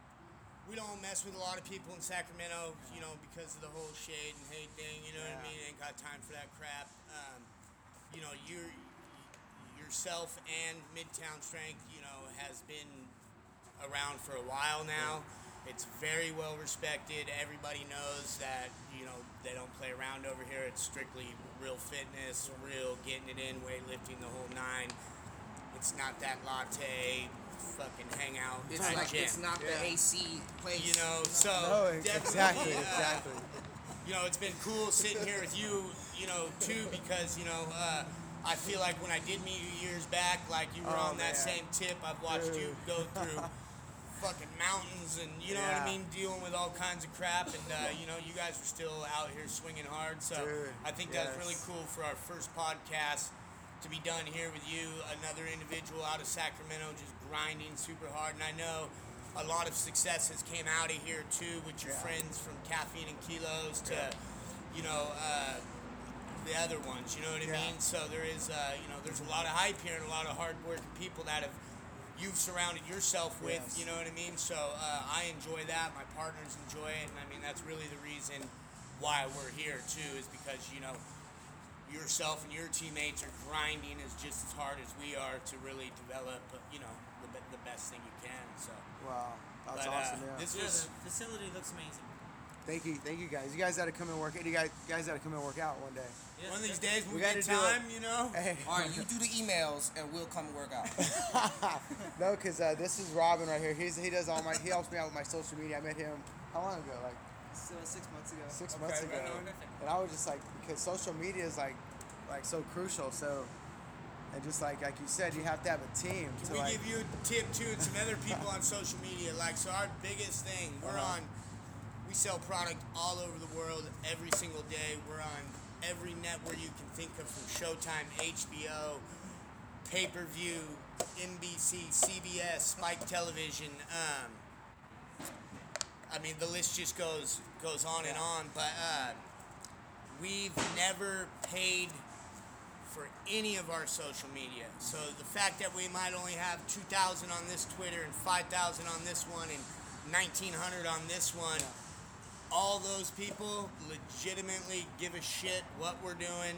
we don't mess with a lot of people in Sacramento, you know, because of the whole shade and hate thing. You know what I Yeah. mean? Ain't got time for that crap. Um, you know, you're yourself and Midtown Strength, you know, has been around for a while now. It's very well respected. Everybody knows that, you know, they don't play around over here. It's strictly real fitness, real getting it in, weightlifting, the whole nine. It's not that latte fucking hangout. It's type like gym. it's not Yeah. the A C place. You know, so No, definitely, exactly, uh, exactly. you know, it's been cool sitting here with you, you know, too, because, you know, uh, I feel like when I did meet you years back, like you were Oh, on that man. same tip. I've watched you Dude. go through fucking mountains and, you know what Yeah. I mean, dealing with all kinds of crap. And, uh, you know, you guys were still out here swinging hard. So Dude, I think that's yes. really cool for our first podcast to be done here with you, another individual out of Sacramento just grinding super hard. And I know a lot of success has came out of here too with your Yeah. friends from Caffeine and Kilos to, you know, uh, the other ones, you know what I Yeah. mean? So there is, uh, you know, there's a lot of hype here and a lot of hardworking people that have you've surrounded yourself with, Yes. you know what I mean? So uh, I enjoy that. My partners enjoy it, and I mean that's really the reason why we're here too, is because you know yourself and your teammates are grinding as just as hard as we are to really develop, you know, the, be- the best thing you can. So Wow, that's but, uh, awesome. Yeah. this Yeah, was the facility looks amazing. Thank you, thank you guys. You guys got to come and work. You guys, guys got to come and work out one day. Yes, one of these definitely. days when We we, gotta get do it. time, you know. Hey. All right, you do the emails and we'll come and work out. No, because uh, this is Robin right here. He's he does all my he helps me out with my social media. I met him how long ago? Like So six months ago. six Okay, months right ago. on. And I was just like, because social media is like like so crucial. So and just like like you said, you have to have a team Can to we like give you a tip too and some other people on social media? Like, so our biggest thing, we're Uh-huh. on, we sell product all over the world every single day. We're on every network you can think of, from Showtime, H B O, pay-per-view, N B C, C B S, Spike Television. Um, I mean, the list just goes goes on and on. But uh, we've never paid for any of our social media. So the fact that we might only have two thousand on this Twitter and five thousand on this one and nineteen hundred on this one, all those people legitimately give a shit what we're doing,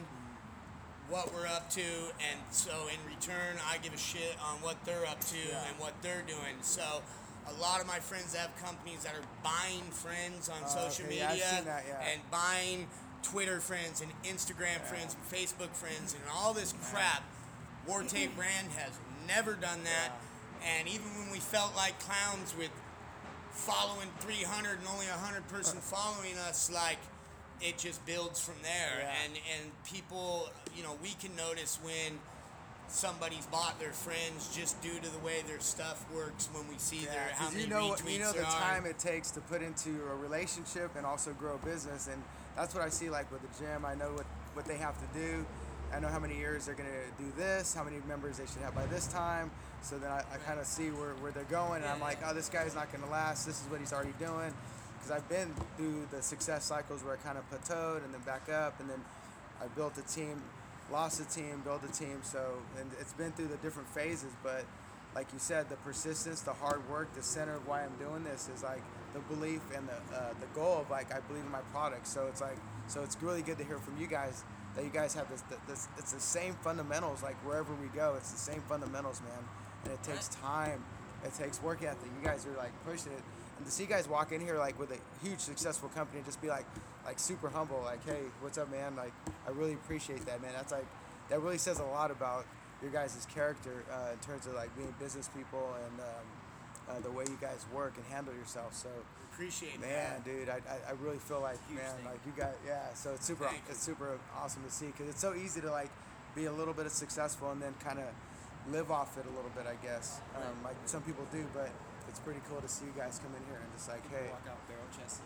what we're up to, and so in return, I give a shit on what they're up to Yeah. and what they're doing. So a lot of my friends have companies that are buying friends on Oh, social okay. Yeah, I've media seen that, yeah. and buying Twitter friends and Instagram friends and Facebook friends and all this crap. War Tape Brand has never done that. And even when we felt like clowns with following three hundred and only a hundred person following us, like, it just builds from there. Yeah. And and people, you know, we can notice when somebody's bought their friends just due to the way their stuff works when we see their Yeah, how 'cause many you know retweets you know the there are. time it takes to put into a relationship and also grow a business, and that's what I see like with the gym. I know what what they have to do. I know how many years they're gonna do this, how many members they should have by this time. So then I, I kind of see where, where they're going, and I'm like, oh, this guy's not gonna last. This is what he's already doing, because I've been through the success cycles where I kind of plateaued and then back up, and then I built a team, lost a team, built a team. So and it's been through the different phases, but like you said, the persistence, the hard work, the center of why I'm doing this is like the belief and the uh, the goal of like I believe in my product. So it's like so it's really good to hear from you guys that you guys have this, this it's the same fundamentals like wherever we go. It's the same fundamentals, man. And it takes time. It takes work ethic. You guys are like pushing it. And to see you guys walk in here like with a huge successful company and just be like like super humble, like, hey, what's up, man? Like I really appreciate that, man. That's like that really says a lot about your guys' character uh, in terms of like being business people and um, uh, the way you guys work and handle yourself. So, Appreciate man, that. dude, I, I, I really feel like, Huge man, thing. like you guys, yeah. So it's super, Thank you. it's super awesome to see because it's so easy to like be a little bit of successful and then kind of live off it a little bit, I guess. Um, like some people do, but it's pretty cool to see you guys come in here and just like, hey, Walk out barrel chest.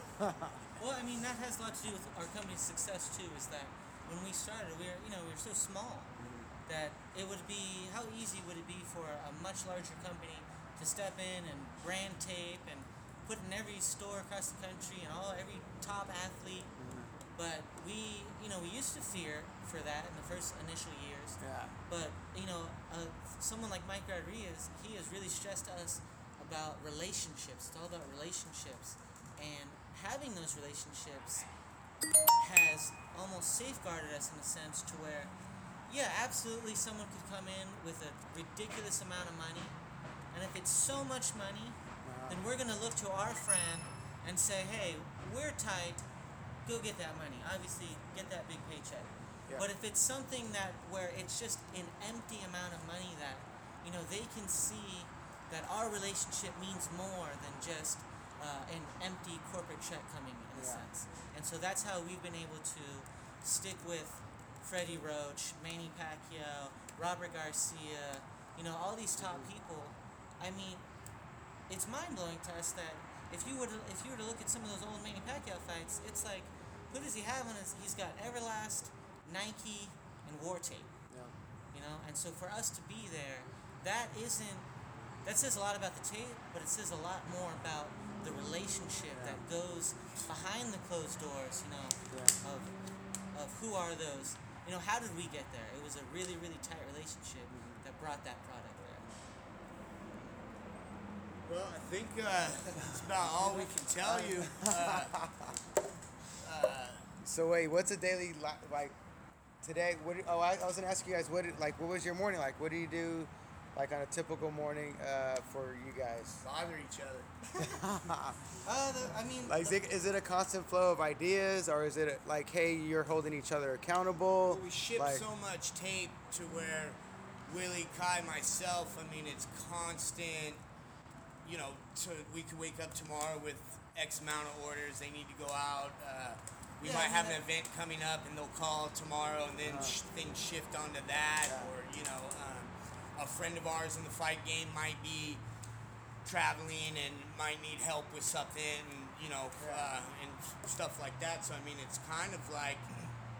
Well, I mean, that has a lot to do with our company's success too. Is that when we started, we were, you know, we were so small that it would be, how easy would it be for a much larger company to step in and brand tape and put in every store across the country and all every top athlete. But we, you know, we used to fear for that in the first initial years. yeah, But, you know, uh, someone like Mike Rodriguez, he has really stressed to us about relationships. It's all about relationships. And having those relationships has almost safeguarded us in a sense to where, yeah, absolutely someone could come in with a ridiculous amount of money. And if it's so much money, then we're going to look to our friend and say, hey, we're tight, go get that money. Obviously, get that big paycheck. Yeah. But if it's something that where it's just an empty amount of money that, you know, they can see that our relationship means more than just uh, an empty corporate check coming in a Yeah. sense. And so that's how we've been able to stick with Freddie Roach, Manny Pacquiao, Robert Garcia, you know, all these top people. I mean, it's mind-blowing to us that if you were to if you were to look at some of those old Manny Pacquiao fights, it's like, who does he have on his? He's got Everlast, Nike, and War Tape. yeah, You know, and so for us to be there, that isn't that says a lot about the tape, but it says a lot more about the relationship Yeah. that goes behind the closed doors. You know, Yeah. of of who are those? You know, how did we get there? It was a really really tight relationship that brought that product there. Well, I think uh, that's about all we can tell you. Uh, So wait, what's a daily li- like today? What? Do, oh, I, I was gonna ask you guys what did- like what was your morning like? What do you do like on a typical morning uh, for you guys? bother each other. Uh, the, I mean, Like, is it, is it a constant flow of ideas, or is it like, hey, you're holding each other accountable? Well, we ship like, so much tape to where Willie, Kai, myself, I mean, it's constant. You know, to, we could wake up tomorrow with X amount of orders. They need to go out. Uh, we Yeah, might I have mean, an event coming up, and they'll call tomorrow, and then sh- things shift onto that. Yeah. Or you know, um, a friend of ours in the fight game might be traveling and might need help with something. You know, Yeah. uh, and stuff like that. So I mean, it's kind of like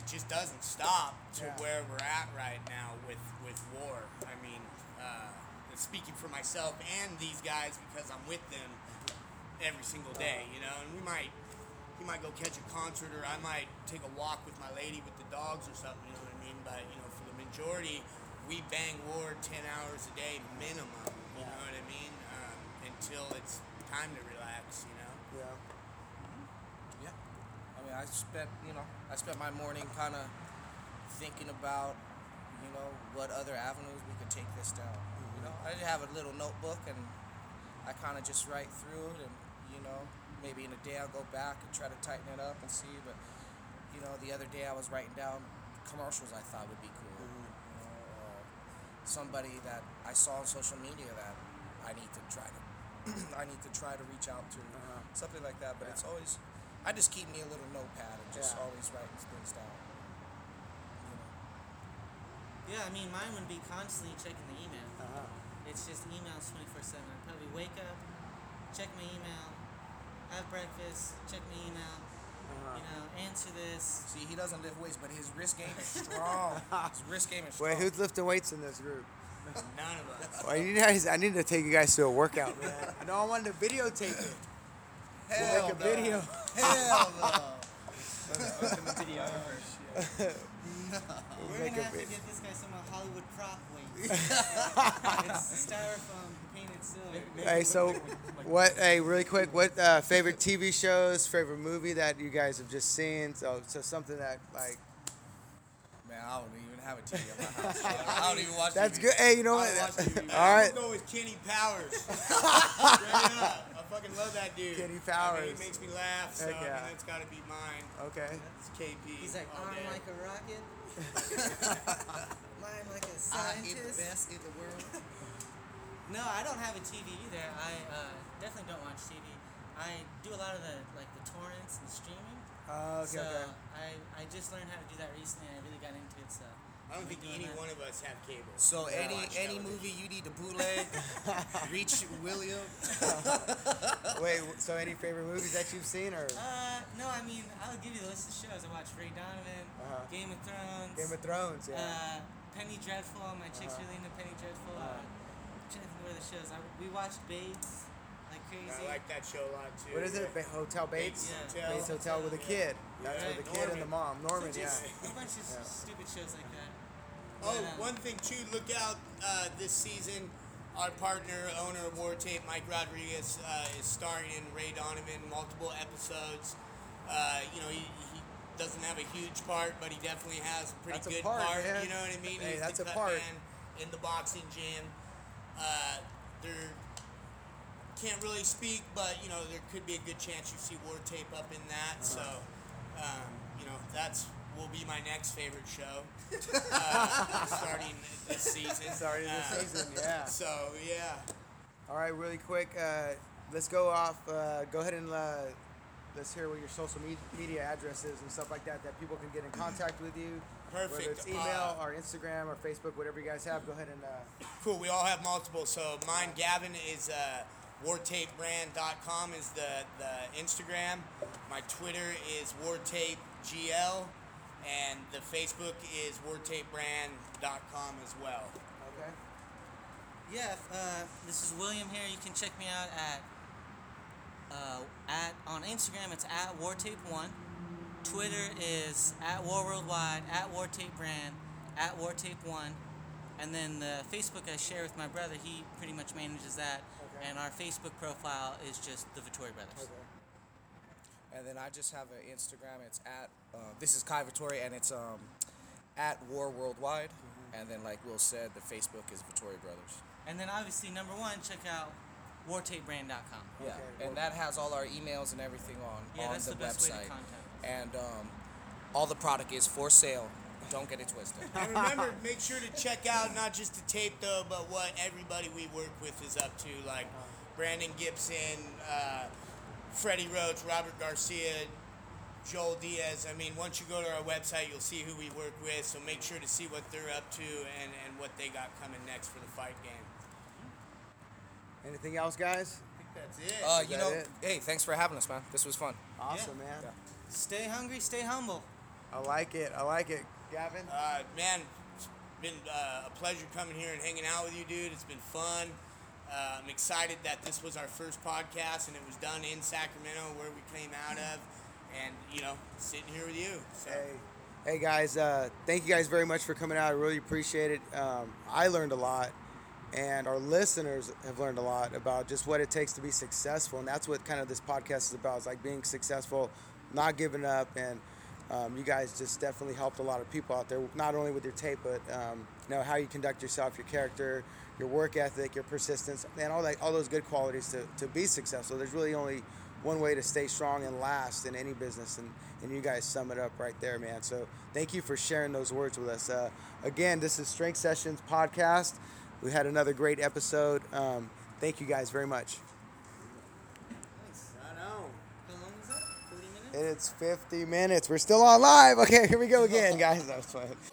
just doesn't stop to Yeah. where we're at right now with with war. I mean, uh, speaking for myself and these guys because I'm with them every single day, you know. And we might, he might go catch a concert, or I might take a walk with my lady with the dogs or something. You know what I mean? But you know, for the majority, we bang war ten hours a day minimum. You know what I mean? Um, until it's time to relax. You know. Yeah. Yeah. I mean, I spent, you know, I spent my morning kind of thinking about, you know, what other avenues we could take this down. You know, I did have a little notebook, and I kind of just write through it, and, you know, maybe in a day I'll go back and try to tighten it up and see. But, you know, the other day I was writing down commercials I thought would be cool. Mm-hmm. You know, uh, somebody that I saw on social media that I need to try to, I need to try to reach out to, Uh-huh. something like that. But Yeah. it's always, I just keep me a little notepad and just Yeah. always writing things down. You know. Yeah, I mean, mine would be constantly checking the email. Uh-huh. It's just emails twenty-four seven. I probably wake up, check my email, have breakfast, check my email, Uh-huh. you know, answer this. See, he doesn't lift weights, but his wrist game is strong. His wrist game is strong. Wait, who's lifting weights in this group? None of us. Well, you guys, I need to take you guys to a workout, man. No, I wanted to videotape it. We'll Hell make a no. video. Hell no. We'll We're make gonna a have to vid- get this guy some uh, Hollywood prop weights. It's styrofoam painted silver. Hey, so what? Hey, really quick, what uh, favorite T V shows, favorite movie that you guys have just seen? So, so something that like Man, I don't even have a T V in my house. I don't even watch that's T V. good. Hey, you know I what? don't watch T V. All right, I'm gonna go with Kenny Powers. Straight up. I fucking love that dude. Kenny I mean, Powers. he makes me laugh, so Heck I yeah. mean, that's gotta be mine. okay. It's K P. He's like, all arm day. like a rocket, mind like a I am the scientist. best in the world. No, I don't have a T V either. I uh, definitely don't watch T V. I do a lot of the like the torrents and the streaming. Uh, okay, so okay. I, I just learned how to do that recently, and I really got into it. So I don't think doing any that. one of us have cable. So We any watch any television. movie you need to bootleg, reach William. Wait, so any favorite movies that you've seen or Uh, no, I mean I'll give you the list of shows. I watched Ray Donovan, Uh-huh. Game of Thrones, Game of Thrones? Yeah. uh, Penny Dreadful. My chick's Uh-huh. really into Penny Dreadful. Uh-huh. Uh, I'm trying to think what other shows. I, we watched Bates like crazy. I like that show a lot too. What is it? Ba- Hotel Bates? Bates Yeah. Hotel. Bates Hotel with a kid. That's Right. with the kid and the mom. Norman, So yeah. just a bunch of Yeah. stupid shows like that. Oh, But, um, one thing too. Look out uh, this season. Our partner, owner of War Tape, Mike Rodriguez, uh, is starring in Ray Donovan, multiple episodes. Uh, you know, he, he doesn't have a huge part, but he definitely has a pretty That's a good part, man. You know what I mean? Hey, He's that's the a cut part. man in the boxing gym. Uh, there can't really speak, but you know there could be a good chance you see War Tape up in that. So, um, you know, that's will be my next favorite show uh, starting this season. Starting this Uh, season, yeah. So yeah. All right, really quick, uh, let's go off. Uh, go ahead and uh, let's hear what your social me- media addresses and stuff like that that people can get in contact with you. Whether Perfect. it's email Uh, or Instagram or Facebook, whatever you guys have, go ahead and. Uh, Cool. We all have multiple. So mine, Gavin, is uh, war tape brand dot com is the, the Instagram. My Twitter is wartapegl, and the Facebook is war tape brand dot com as well. okay. Yeah, if, uh, this is William here. You can check me out at uh, at on Instagram. It's at wartape one. Twitter is at War Worldwide, at Wartape Brand, at Wartape One, and then the Facebook I share with my brother. He pretty much manages that, Okay. and our Facebook profile is just the Vittori Brothers. Okay. And then I just have an Instagram. It's at uh, this is Kai Vittori, and it's um at War Worldwide. And then, like Will said, the Facebook is Vittori Brothers. And then obviously number one, check out wartape brand dot com. Yeah, Okay, and that has all our emails and everything on Yeah, on that's the, the best way to website. contact us. And um, all the product is for sale. Don't get it twisted. And remember, make sure to check out not just the tape though, but what everybody we work with is up to, like Brandon Gibson, uh, Freddie Roach, Robert Garcia, Joel Diaz. I mean, once you go to our website, you'll see who we work with. So make sure to see what they're up to and, and what they got coming next for the fight game. Anything else, guys? I think that's it. Uh, Is you that know, it? hey, thanks for having us, man. This was fun. Awesome, man. Yeah. Stay hungry, stay humble. I like it. I like it. Gavin? Uh, man, it's been uh, a pleasure coming here and hanging out with you, dude. It's been fun. Uh, I'm excited that this was our first podcast and it was done in Sacramento, where we came out of, and you know, sitting here with you. So. Hey, hey guys, uh, thank you guys very much for coming out. I really appreciate it. Um, I learned a lot, and our listeners have learned a lot about just what it takes to be successful, and that's what kind of this podcast is about. It's like being successful, not giving up, and um, you guys just definitely helped a lot of people out there, not only with your tape, but um, you know, how you conduct yourself, your character, your work ethic, your persistence, and all that, all those good qualities to, to be successful. There's really only one way to stay strong and last in any business, and, and you guys sum it up right there, man. So thank you for sharing those words with us. Uh, again, this is Strength Sessions Podcast. We had another great episode. Um, thank you guys very much. Right on. How long is that? forty minutes? It's fifty minutes. We're still on live. Okay, here we go again, guys. That was fun.